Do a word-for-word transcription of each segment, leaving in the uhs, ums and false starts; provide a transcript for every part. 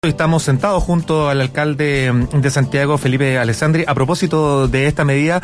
Estamos sentados junto al alcalde de Santiago, Felipe Alessandri, a propósito de esta medida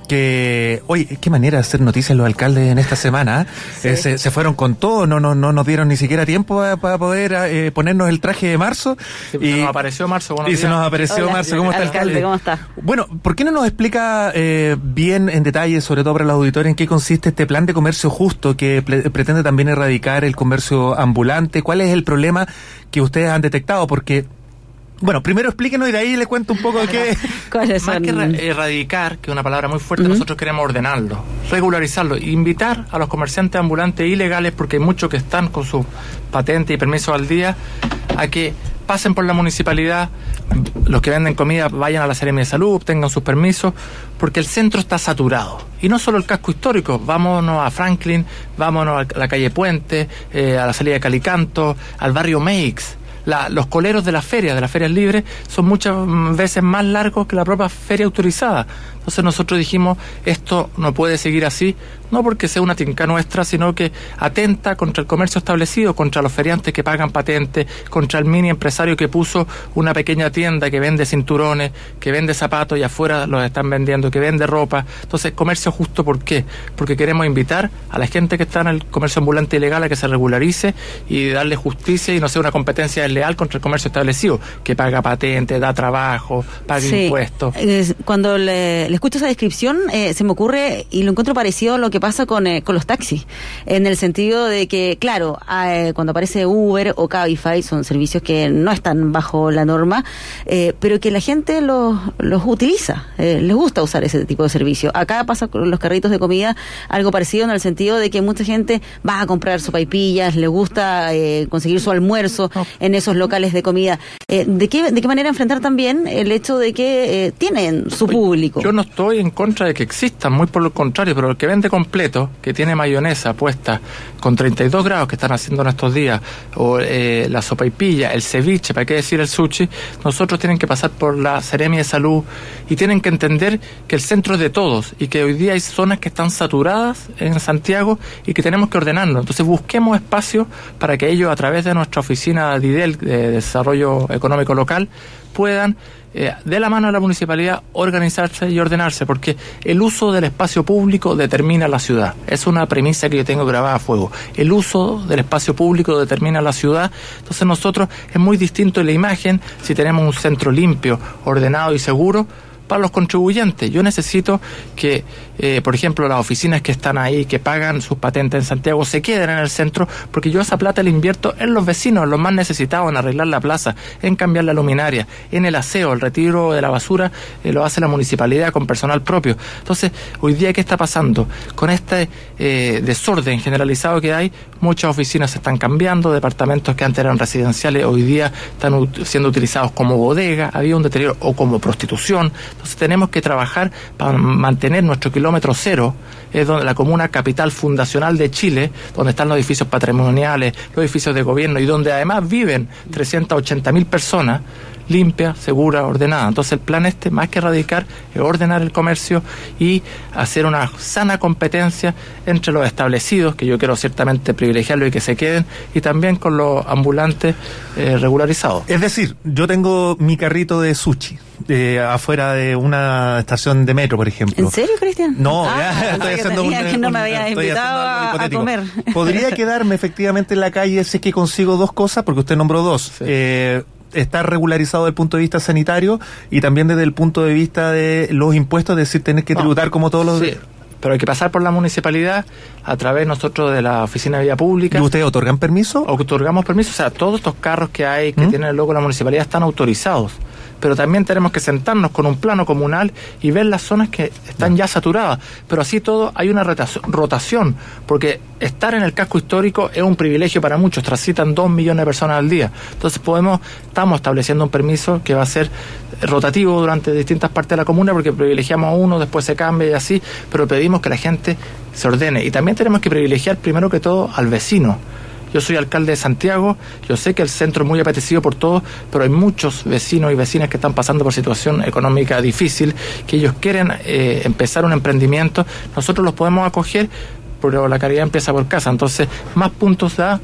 que, oye, qué manera de hacer noticias los alcaldes en esta semana, ¿eh? Sí. eh, se, se fueron con todo, no, no, no nos dieron ni siquiera tiempo para, para poder eh, ponernos el traje de marzo. Sí, y se nos apareció Marzo. Y días. se nos apareció Hola, Marzo. ¿Cómo está, alcalde? ¿Cómo está? Bueno, ¿por qué no nos explica eh, bien en detalle, sobre todo para los auditores, en qué consiste este plan de comercio justo que pre- pretende también erradicar el comercio ambulante? ¿Cuál es el problema que ustedes han detectado? Porque Bueno, primero explíquenos y de ahí le cuento un poco de qué. ¿Cuáles son? Más que ra- erradicar, que es una palabra muy fuerte, uh-huh. nosotros queremos ordenarlo, regularizarlo, invitar a los comerciantes ambulantes ilegales, porque hay muchos que están con sus patentes y permisos al día, a que pasen por la municipalidad, los que venden comida vayan a la Seremia de Salud, obtengan sus permisos, porque el centro está saturado. Y no solo el casco histórico, vámonos a Franklin, vámonos a la calle Puente, eh, a la salida de Calicanto, al barrio Meix. La, los coleros de las ferias, de las ferias libres, son muchas veces más largos que la propia feria autorizada. Entonces nosotros dijimos, esto no puede seguir así, no porque sea una tinca nuestra, sino que atenta contra el comercio establecido, contra los feriantes que pagan patentes, contra el mini empresario que puso una pequeña tienda que vende cinturones, que vende zapatos y afuera los están vendiendo, que vende ropa. Entonces, comercio justo, ¿por qué? Porque queremos invitar a la gente que está en el comercio ambulante ilegal a que se regularice y darle justicia y no sea una competencia desleal contra el comercio establecido, que paga patentes, da trabajo, paga sí. impuestos. Cuando le, le escucho esa descripción, eh, se me ocurre, y lo encuentro parecido a lo que pasa con, eh, con los taxis, en el sentido de que, claro, eh, cuando aparece Uber o Cabify, son servicios que no están bajo la norma, eh, pero que la gente los, los utiliza, eh, les gusta usar ese tipo de servicio. Acá pasa con los carritos de comida algo parecido, en el sentido de que mucha gente va a comprar sopaipillas, le gusta eh, conseguir su almuerzo oh. en esos locales de comida. Eh, ¿de qué de qué manera enfrentar también el hecho de que eh, tienen su público? Yo no estoy en contra de que existan, muy por lo contrario, pero el que vende completo, que tiene mayonesa puesta con treinta y dos grados que están haciendo en estos días, o eh, la sopaipilla, el ceviche, para qué decir el sushi, nosotros tienen que pasar por la Seremia de Salud y tienen que entender que el centro es de todos y que hoy día hay zonas que están saturadas en Santiago y que tenemos que ordenarlo. Entonces busquemos espacios para que ellos, a través de nuestra oficina D I D E L, de Desarrollo Económico Local, puedan, eh, de la mano de la municipalidad, organizarse y ordenarse, porque el uso del espacio público determina la ciudad. Es una premisa que yo tengo grabada a fuego. El uso del espacio público determina la ciudad. Entonces nosotros, es muy distinto en la imagen si tenemos un centro limpio, ordenado y seguro para los contribuyentes. Yo necesito que, eh, por ejemplo, las oficinas que están ahí, que pagan sus patentes en Santiago, se queden en el centro, porque yo esa plata la invierto en los vecinos, en los más necesitados, en arreglar la plaza, en cambiar la luminaria, en el aseo, el retiro de la basura, eh, lo hace la municipalidad con personal propio. Entonces, hoy día, ¿qué está pasando? Con este eh, desorden generalizado que hay, muchas oficinas se están cambiando, departamentos que antes eran residenciales, hoy día están ut- siendo utilizados como bodega, había un deterioro, o como prostitución. Entonces tenemos que trabajar para mantener nuestro kilómetro cero, es donde la comuna capital fundacional de Chile, donde están los edificios patrimoniales, los edificios de gobierno y donde además viven trescientas ochenta mil personas, limpia, segura, ordenada. Entonces el plan este, más que erradicar, es ordenar el comercio y hacer una sana competencia entre los establecidos, que yo quiero ciertamente privilegiarlos y que se queden, y también con los ambulantes eh, regularizados. Es decir, yo tengo mi carrito de sushi eh, afuera de una estación de metro, por ejemplo. ¿En serio, Cristian? No, ah, ya, estoy haciendo un, que no me un, había invitado a, a comer. ¿Podría quedarme efectivamente en la calle si es que consigo dos cosas? Porque usted nombró dos. Sí. Eh, estar regularizado desde el punto de vista sanitario y también desde el punto de vista de los impuestos, es decir, tener que no, tributar como todos los... Sí. Pero hay que pasar por la municipalidad a través nosotros de la oficina de vía pública. ¿Y ustedes otorgan permiso? Otorgamos permiso, o sea, todos estos carros que hay que ¿Mm? tienen el logo de la municipalidad están autorizados. Pero también tenemos que sentarnos con un plano comunal y ver las zonas que están ya saturadas. Pero así todo hay una rotación, porque estar en el casco histórico es un privilegio para muchos, transitan dos millones de personas al día. Entonces podemos, estamos estableciendo un permiso que va a ser rotativo durante distintas partes de la comuna, porque privilegiamos a uno, después se cambia y así, pero pedimos que la gente se ordene. Y también tenemos que privilegiar primero que todo al vecino. Yo soy alcalde de Santiago, yo sé que el centro es muy apetecido por todos, pero hay muchos vecinos y vecinas que están pasando por situación económica difícil, que ellos quieren eh, empezar un emprendimiento. Nosotros los podemos acoger, pero la caridad empieza por casa. Entonces, más puntos da,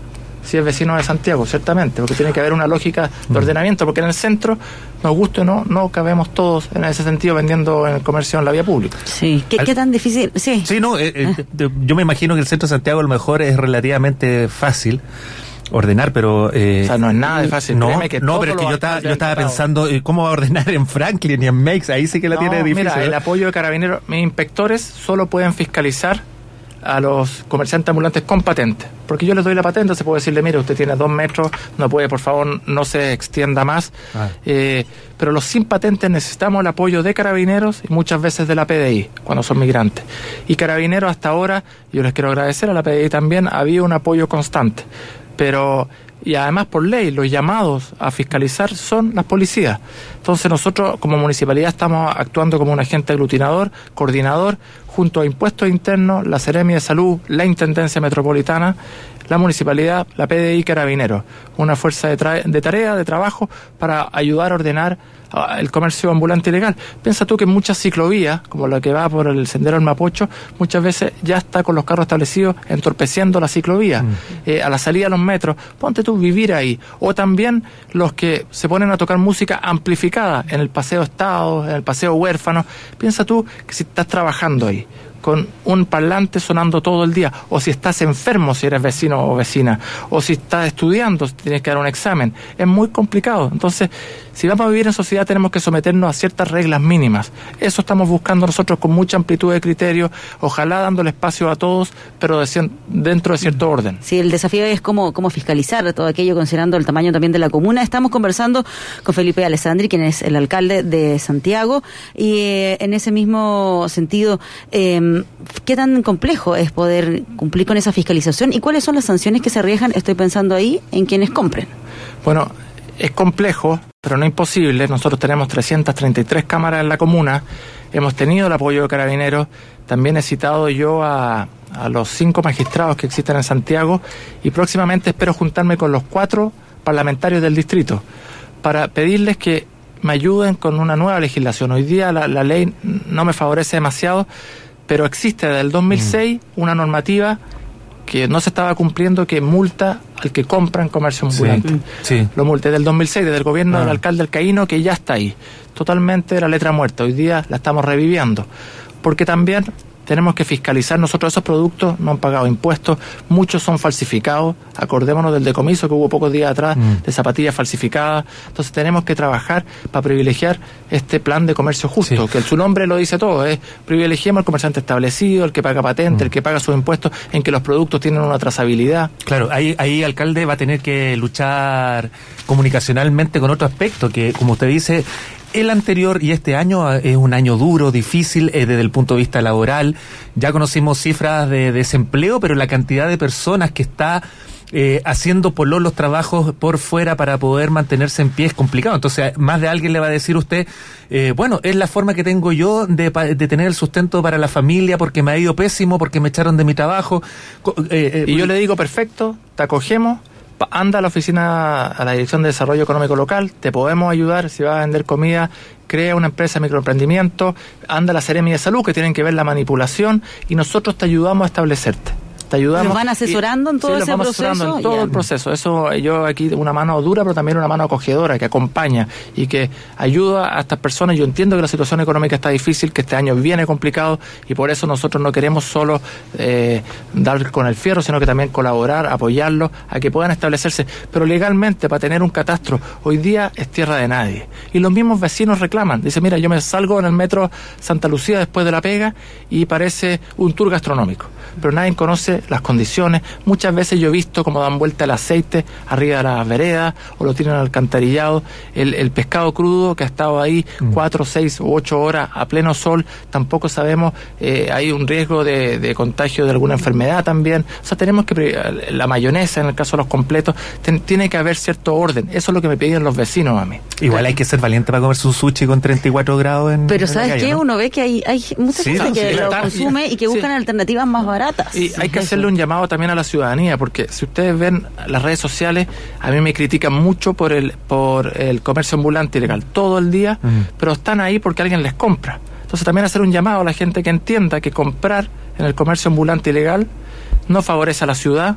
si es vecino de Santiago, ciertamente, porque tiene que haber una lógica de ordenamiento, porque en el centro, nos guste o no, no cabemos todos en ese sentido vendiendo en el comercio en la vía pública. Sí, ¿qué, qué tan difícil? Sí, sí no, eh, eh, yo me imagino que el centro de Santiago a lo mejor es relativamente fácil ordenar, pero... Eh, o sea, no es nada de fácil. No, que no pero es que yo estaba, yo estaba pensando, ¿cómo va a ordenar en Franklin y en Meix? Ahí sí que la no, tiene difícil. Mira, el apoyo de Carabineros, mis inspectores solo pueden fiscalizar a los comerciantes ambulantes con patente, porque yo les doy la patente, se puede decirle, mire, usted tiene dos metros, no puede, por favor, no se extienda más, ah. eh, pero los sin patentes necesitamos el apoyo de Carabineros y muchas veces de la P D I, cuando son migrantes, y Carabineros hasta ahora, yo les quiero agradecer a la P D I también, había un apoyo constante, pero... y además por ley los llamados a fiscalizar son las policías. Entonces nosotros como municipalidad estamos actuando como un agente aglutinador, coordinador, junto a Impuestos Internos, la Seremi de Salud, la Intendencia Metropolitana, la Municipalidad, la P D I, Carabineros, una fuerza de, tra- de tarea, de trabajo para ayudar a ordenar uh, el comercio ambulante ilegal. Piensa tú que muchas ciclovías, como la que va por el Sendero del Mapocho, muchas veces ya está con los carros establecidos entorpeciendo la ciclovía, mm. eh, a la salida de los metros, ponte tú vivir ahí, o también los que se ponen a tocar música amplificada en el Paseo Estado, en el Paseo Huérfano. Piensa tú que si estás trabajando ahí con un parlante sonando todo el día, o si estás enfermo si eres vecino o vecina, o si estás estudiando, si tienes que dar un examen, es muy complicado. Entonces, si vamos a vivir en sociedad tenemos que someternos a ciertas reglas mínimas. Eso estamos buscando nosotros con mucha amplitud de criterio, ojalá dándole espacio a todos, pero de cien, dentro de cierto orden. Sí, el desafío es cómo, cómo fiscalizar todo aquello considerando el tamaño también de la comuna. Estamos conversando con Felipe Alessandri, quien es el alcalde de Santiago, y eh, en ese mismo sentido, eh, ¿qué tan complejo es poder cumplir con esa fiscalización y cuáles son las sanciones que se arriesgan? Estoy pensando ahí en quienes compren. Bueno, es complejo, pero no imposible. Nosotros tenemos trescientas treinta y tres cámaras en la comuna, hemos tenido el apoyo de Carabineros, también he citado yo a, a los cinco magistrados que existen en Santiago y próximamente espero juntarme con los cuatro parlamentarios del distrito para pedirles que me ayuden con una nueva legislación. Hoy día la, la ley no me favorece demasiado, pero existe desde el dos mil seis una normativa que no se estaba cumpliendo que multa al que compra en comercio ambulante. Sí, sí. Lo multa desde el dos mil seis, desde el gobierno ah. del alcalde Alcaíno, que ya está ahí. Totalmente la letra muerta. Hoy día la estamos reviviendo. Porque también tenemos que fiscalizar. Nosotros esos productos no han pagado impuestos, muchos son falsificados. Acordémonos del decomiso que hubo pocos días atrás mm. de zapatillas falsificadas. Entonces tenemos que trabajar para privilegiar este plan de comercio justo, sí. que su nombre lo dice todo, es privilegiemos al comerciante establecido, el que paga patente, mm. el que paga sus impuestos, en que los productos tienen una trazabilidad. Claro, ahí, ahí alcalde va a tener que luchar comunicacionalmente con otro aspecto, que como usted dice, el anterior y este año es un año duro, difícil eh, desde el punto de vista laboral. Ya conocimos cifras de desempleo, pero la cantidad de personas que está eh, haciendo por los trabajos por fuera para poder mantenerse en pie es complicado. Entonces, más de alguien le va a decir usted, eh, bueno, es la forma que tengo yo de, de tener el sustento para la familia porque me ha ido pésimo, porque me echaron de mi trabajo. Eh, eh, y yo le digo, perfecto, te acogemos. Anda a la oficina, a la Dirección de Desarrollo Económico Local, te podemos ayudar, si vas a vender comida, crea una empresa de microemprendimiento, anda a la Seremi de Salud, que tienen que ver la manipulación, y nosotros te ayudamos a establecerte. Te ayudamos. ¿Los van asesorando en todo sí, ese proceso? En todo yeah. el proceso. Eso yo aquí una mano dura, pero también una mano acogedora que acompaña y que ayuda a estas personas. Yo entiendo que la situación económica está difícil, que este año viene complicado y por eso nosotros no queremos solo eh, dar con el fierro, sino que también colaborar, apoyarlos a que puedan establecerse. Pero legalmente, para tener un catastro, hoy día es tierra de nadie. Y los mismos vecinos reclaman. Dicen, mira, yo me salgo en el metro Santa Lucía después de la pega y parece un tour gastronómico. Pero nadie conoce las condiciones. Muchas veces yo he visto cómo dan vuelta el aceite arriba de las veredas o lo tienen alcantarillado. El, el pescado crudo que ha estado ahí mm. cuatro, seis u ocho horas a pleno sol, tampoco sabemos, eh, hay un riesgo de, de contagio de alguna enfermedad también. O sea, tenemos que, la mayonesa en el caso de los completos, ten, tiene que haber cierto orden. Eso es lo que me piden los vecinos a mí. Igual hay que ser valiente para comer su sushi con treinta y cuatro grados en Pero en ¿sabes la calle, qué? ¿no? Uno ve que hay, hay mucha sí, gente no, que sí, lo está, consume y que buscan sí. alternativas más baratas. Y hay que hacerle un llamado también a la ciudadanía, porque si ustedes ven las redes sociales, a mí me critican mucho por el por el comercio ambulante ilegal todo el día, mm. pero están ahí porque alguien les compra. Entonces también hacer un llamado a la gente que entienda que comprar en el comercio ambulante ilegal no favorece a la ciudad,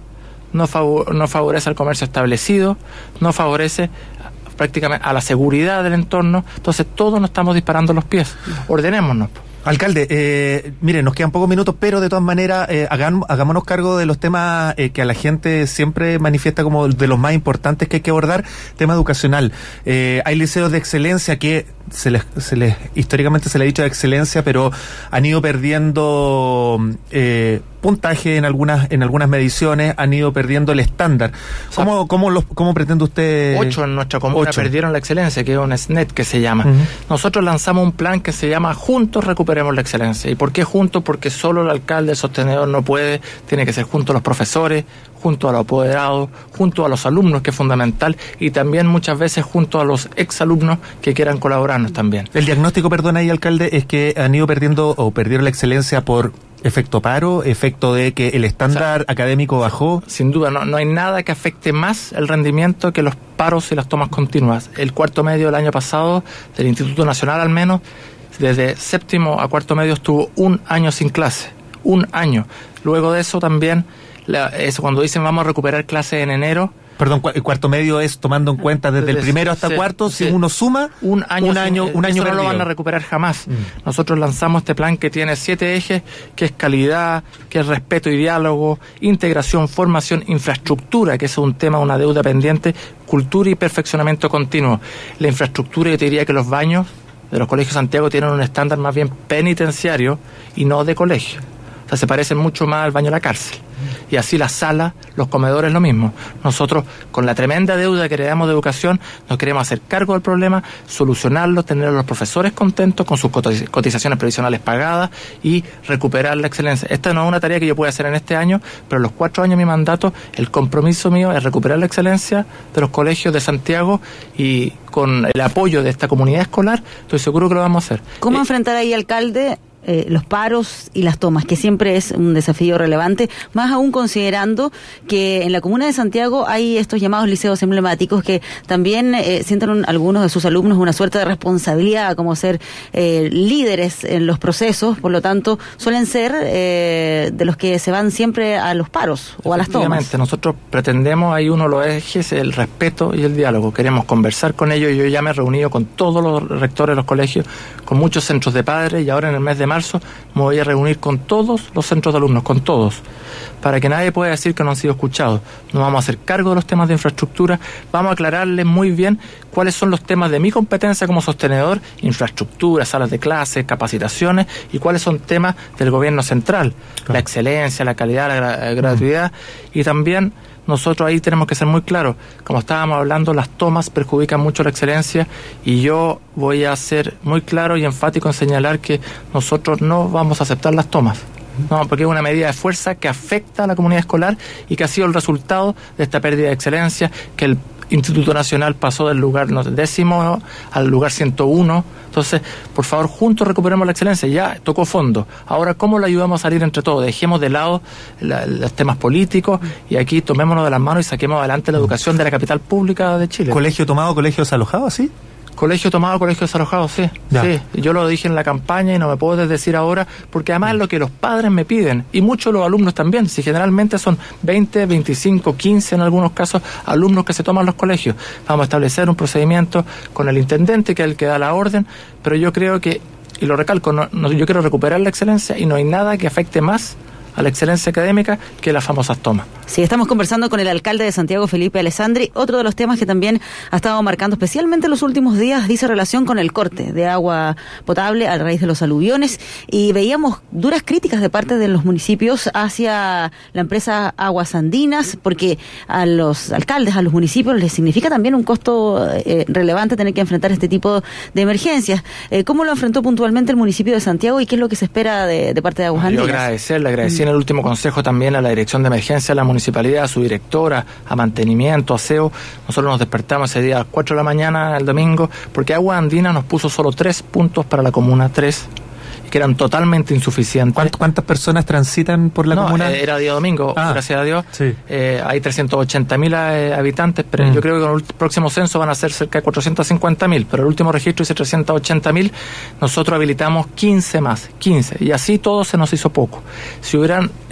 no, favor, no favorece al comercio establecido, no favorece prácticamente a la seguridad del entorno. Entonces todos nos estamos disparando los pies. Ordenémonos. Alcalde, eh, mire, nos quedan pocos minutos, pero de todas maneras, eh, hagan, hagámonos cargo de los temas eh, que a la gente siempre manifiesta como de los más importantes que hay que abordar, tema educacional. Eh, hay liceos de excelencia que se les, se les, históricamente se les ha dicho de excelencia, pero han ido perdiendo eh, puntaje en algunas, en algunas mediciones, han ido perdiendo el estándar. ¿Cómo, cómo, los, cómo pretende usted? Ocho en nuestra comuna Ocho. perdieron la excelencia, que es un S N E T que se llama. Uh-huh. Nosotros lanzamos un plan que se llama Juntos Recuperemos la Excelencia. ¿Y por qué juntos? Porque solo el alcalde, el sostenedor no puede, tiene que ser junto a los profesores, junto a los apoderados, junto a los alumnos, que es fundamental, y también muchas veces junto a los exalumnos que quieran colaborarnos también. El diagnóstico, perdón ahí, alcalde, es que han ido perdiendo o perdieron la excelencia por efecto paro, efecto de que el estándar o sea, académico bajó. Sin duda, no, no hay nada que afecte más el rendimiento que los paros y las tomas continuas. El cuarto medio del año pasado, del Instituto Nacional al menos, desde séptimo a cuarto medio estuvo un año sin clase, un año. Luego de eso también, la, eso cuando dicen vamos a recuperar clases en enero. Perdón, el cuarto medio es tomando en cuenta desde, desde el primero hasta sí, cuarto, sí, si uno suma, un año, un año, sin, un año no lo van a recuperar jamás. Mm. Nosotros lanzamos este plan que tiene siete ejes, que es calidad, que es respeto y diálogo, integración, formación, infraestructura, que es un tema, una deuda pendiente, cultura y perfeccionamiento continuo. La infraestructura, yo te diría que los baños de los colegios de Santiago tienen un estándar más bien penitenciario y no de colegio. O sea, se parecen mucho más al baño de la cárcel. Y así las salas, los comedores, lo mismo. Nosotros, con la tremenda deuda que heredamos de educación, nos queremos hacer cargo del problema, solucionarlo, tener a los profesores contentos con sus cotizaciones previsionales pagadas y recuperar la excelencia. Esta no es una tarea que yo pueda hacer en este año, pero en los cuatro años de mi mandato, el compromiso mío es recuperar la excelencia de los colegios de Santiago, y con el apoyo de esta comunidad escolar, estoy seguro que lo vamos a hacer. ¿Cómo eh, enfrentar ahí, alcalde, Eh, los paros y las tomas, que siempre es un desafío relevante, más aún considerando que en la comuna de Santiago hay estos llamados liceos emblemáticos que también eh, sienten un, algunos de sus alumnos una suerte de responsabilidad, como ser eh, líderes en los procesos, por lo tanto suelen ser eh, de los que se van siempre a los paros o a las tomas. Nosotros pretendemos, hay uno de los ejes, el respeto y el diálogo. Queremos conversar con ellos. Yo ya me he reunido con todos los rectores de los colegios, con muchos centros de padres, y ahora en el mes de marzo me voy a reunir con todos los centros de alumnos, con todos, para que nadie pueda decir que no han sido escuchados. Nos vamos a hacer cargo de los temas de infraestructura, vamos a aclararles muy bien cuáles son los temas de mi competencia como sostenedor, infraestructura, salas de clases, capacitaciones, y cuáles son temas del gobierno central, claro. La excelencia, la calidad, la gra- gratuidad, mm. y también nosotros ahí tenemos que ser muy claros. Como estábamos hablando, las tomas perjudican mucho la excelencia, y yo voy a ser muy claro y enfático en señalar que nosotros no vamos a aceptar las tomas. No, porque es una medida de fuerza que afecta a la comunidad escolar y que ha sido el resultado de esta pérdida de excelencia, que el Instituto Nacional pasó del lugar no, décimo al lugar ciento uno. Entonces, por favor, juntos recuperemos la excelencia. Ya tocó fondo. Ahora, ¿cómo lo ayudamos a salir entre todos? Dejemos de lado la, los temas políticos, y aquí tomémonos de las manos y saquemos adelante la educación de la capital pública de Chile. ¿Colegio tomado, colegio desalojado, sí? Colegio tomado, colegio desalojado, sí. Ya. Sí. Yo lo dije en la campaña y no me puedo decir ahora, porque además es lo que los padres me piden, y muchos los alumnos también. Si generalmente son veinte, veinticinco, quince en algunos casos alumnos que se toman los colegios. Vamos a establecer un procedimiento con el intendente, que es el que da la orden, pero yo creo que, y lo recalco, no, no, yo quiero recuperar la excelencia, y no hay nada que afecte más a la excelencia académica que las famosas tomas. Sí, estamos conversando con el alcalde de Santiago, Felipe Alessandri. Otro de los temas que también ha estado marcando especialmente en los últimos días dice relación con el corte de agua potable a raíz de los aluviones, y veíamos duras críticas de parte de los municipios hacia la empresa Aguas Andinas, porque a los alcaldes, a los municipios les significa también un costo eh, relevante tener que enfrentar este tipo de emergencias. Eh, ¿Cómo lo enfrentó puntualmente el municipio de Santiago, y qué es lo que se espera de, de parte de Aguas Andinas? Yo agradecerle, agradecer en el último consejo también a la Dirección de Emergencia de la Municipalidad, a su directora, a mantenimiento, aseo. Nosotros nos despertamos ese día a las cuatro de la mañana, el domingo, porque Agua Andina nos puso solo tres puntos para la comuna, tres, y que eran totalmente insuficientes. ¿Cuántas personas transitan por la no, comuna? Eh, era día domingo, ah, gracias a Dios. Sí. Eh, hay trescientos ochenta mil eh, habitantes, pero mm. yo creo que con el próximo censo van a ser cerca de cuatrocientos cincuenta mil, pero el último registro dice trescientos ochenta mil. Nosotros habilitamos quince más, quince, y así todo se nos hizo poco. Si hubieran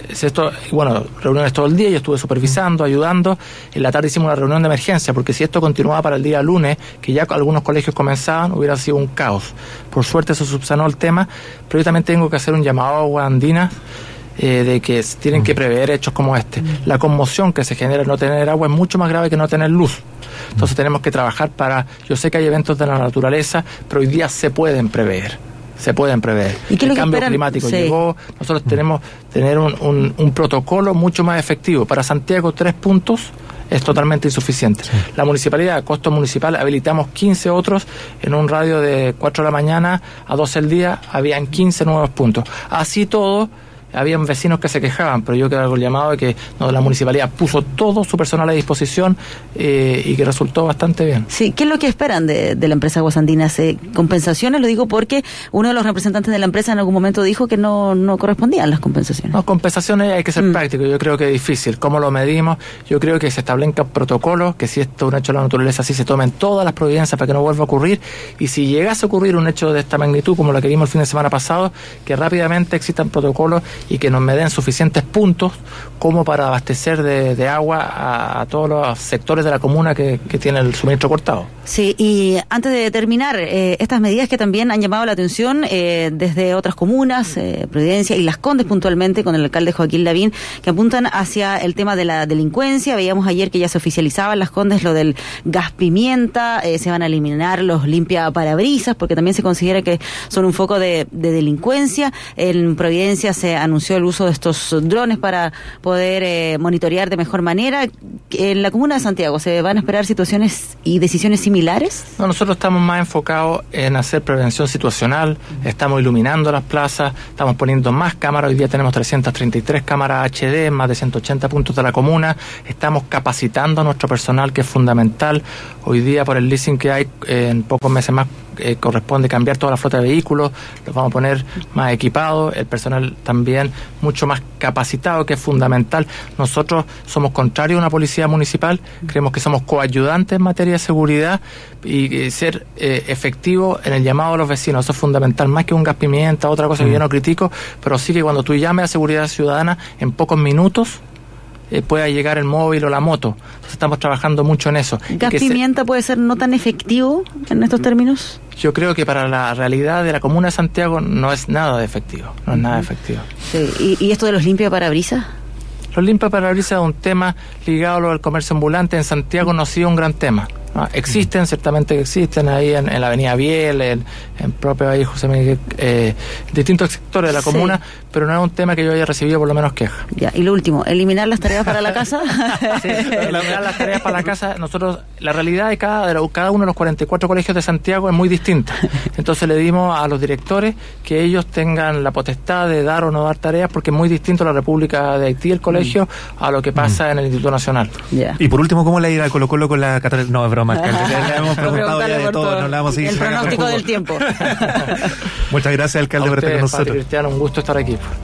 esto, bueno, reuniones todo el día, yo estuve supervisando, ayudando. En la tarde hicimos una reunión de emergencia, porque si esto continuaba para el día lunes, que ya algunos colegios comenzaban, hubiera sido un caos. Por suerte se subsanó el tema, pero yo también tengo que hacer un llamado a Aguas Andinas, Eh, de que tienen que prever hechos como este. La conmoción que se genera al no tener agua es mucho más grave que no tener luz. Entonces tenemos que trabajar para... Yo sé que hay eventos de la naturaleza, pero hoy día se pueden prever. Se pueden prever. ¿Y qué el es lo cambio que esperan? climático Sí. llegó. Nosotros tenemos tener un, un, un protocolo mucho más efectivo. Para Santiago, tres puntos es totalmente insuficiente. Sí. La municipalidad, a costo municipal, habilitamos quince otros en un radio de cuatro de la mañana a doce del día, habían quince nuevos puntos. Así todo, habían vecinos que se quejaban, pero yo creo que el llamado de que no, la municipalidad puso todo su personal a disposición eh, y que resultó bastante bien. Sí, ¿qué es lo que esperan de, de la empresa Aguas Andinas? Eh, ¿Compensaciones? Lo digo porque uno de los representantes de la empresa en algún momento dijo que no, no correspondían las compensaciones. No, compensaciones hay que ser mm. práctico, yo creo que es difícil. ¿Cómo lo medimos? Yo creo que se establezcan protocolos, que si esto es un hecho de la naturaleza, así se tomen todas las providencias para que no vuelva a ocurrir, y si llegase a ocurrir un hecho de esta magnitud, como lo que vimos el fin de semana pasado, que rápidamente existan protocolos y que nos me den suficientes puntos como para abastecer de, de agua a, a todos los sectores de la comuna que, que tienen el suministro cortado. Sí, y antes de terminar, eh, estas medidas que también han llamado la atención eh, desde otras comunas, eh, Providencia y Las Condes puntualmente, con el alcalde Joaquín Lavín, que apuntan hacia el tema de la delincuencia. Veíamos ayer que ya se oficializaba en Las Condes lo del gas pimienta, eh, se van a eliminar los limpia parabrisas, porque también se considera que son un foco de, de delincuencia. En Providencia se anunció el uso de estos drones para poder eh, monitorear de mejor manera. En la comuna de Santiago, ¿se van a esperar situaciones y decisiones similares? No, nosotros estamos más enfocados en hacer prevención situacional, estamos iluminando las plazas, estamos poniendo más cámaras, hoy día tenemos trescientas treinta y tres cámaras H D en más de ciento ochenta puntos de la comuna, estamos capacitando a nuestro personal, que es fundamental. Hoy día, por el leasing que hay, eh, en pocos meses más eh, corresponde cambiar toda la flota de vehículos, los vamos a poner más equipados, el personal también mucho más capacitado, que es fundamental. Nosotros somos contrarios a una policía municipal, creemos que somos coayudantes en materia de seguridad y, y ser eh, efectivos en el llamado a los vecinos, eso es fundamental, más que un gas pimienta, otra cosa que yo no critico, pero sí que cuando tú llames a seguridad ciudadana, en pocos minutos eh, pueda llegar el móvil o la moto. Entonces estamos trabajando mucho en eso. ¿Gas pimienta se... puede ser no tan efectivo en estos términos? Yo creo que para la realidad de la comuna de Santiago no es nada de efectivo, no es nada efectivo. Sí. ¿Y, y esto de los limpia parabrisas? Los limpia parabrisas es un tema ligado a lo del comercio ambulante. En Santiago no ha sido un gran tema. ¿no? Existen, ciertamente que existen ahí en, en la avenida Biel, en, en propio ahí José Miguel, eh, distintos sectores de la comuna, sí. pero no es un tema que yo haya recibido por lo menos queja. Ya, y lo último, eliminar las tareas para la casa. Sí, eliminar las tareas para la casa. Nosotros, la realidad de cada, de cada uno de los cuarenta y cuatro colegios de Santiago es muy distinta. Entonces le dimos a los directores que ellos tengan la potestad de dar o no dar tareas, porque es muy distinto la República de Haití, el colegio, mm. a lo que pasa mm. en el Instituto Nacional. Yeah. Y por último, ¿cómo le irá a Colo Colo con la Catedral? No, es broma, alcalde. Le hemos preguntado ya de todo, todo, no le vamos a seguir. El pronóstico del tiempo. Muchas gracias, alcalde, a por estar con ustedes, nosotros. Cristiano, un gusto estar aquí.